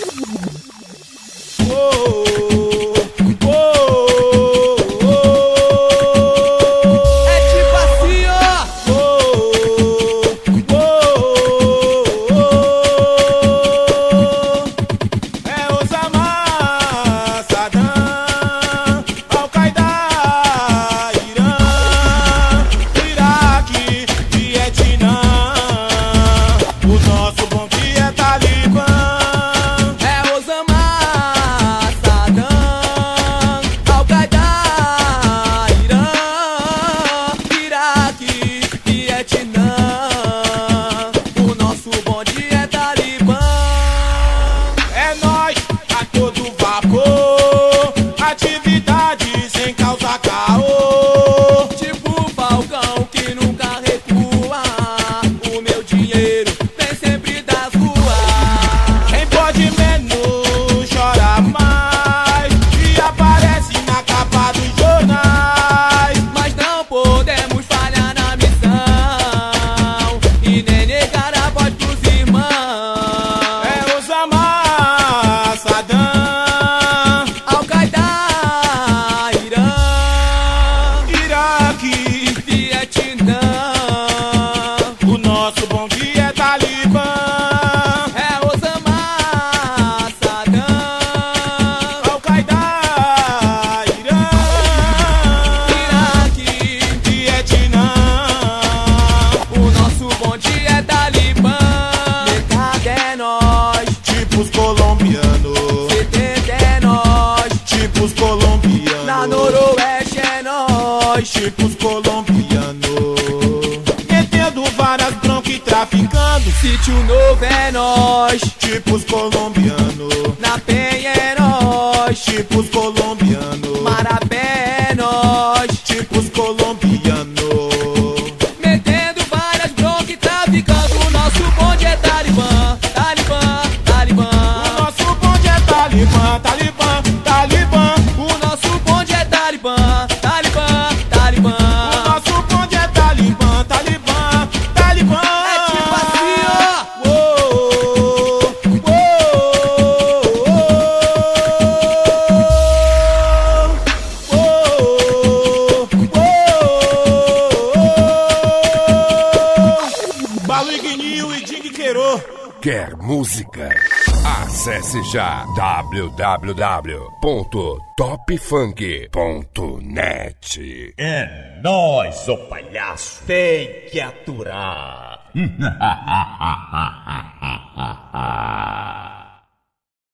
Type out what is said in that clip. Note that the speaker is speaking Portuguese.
Tipos colombianos, metendo várias broncas e traficando. Sítio Novo é nós, Tipos colombianos, na Penha é nós, tipos colombianos, Marapé é nós, tipos colombianos, metendo várias broncas e traficando. O nosso bonde é Talibã, Talibã, Talibã. O nosso bonde é Talibã, Talibã, Talibã. O nosso bonde é Talibã, Talibã, Talibã. O nosso bonde é Talibã, Talibã, Talibã. É tipo assim, ó. Baluiguinho e Ding Queiro. Quer música? Acesse já www.topfunk.net. É nóis, ô palhaço, tem que aturar.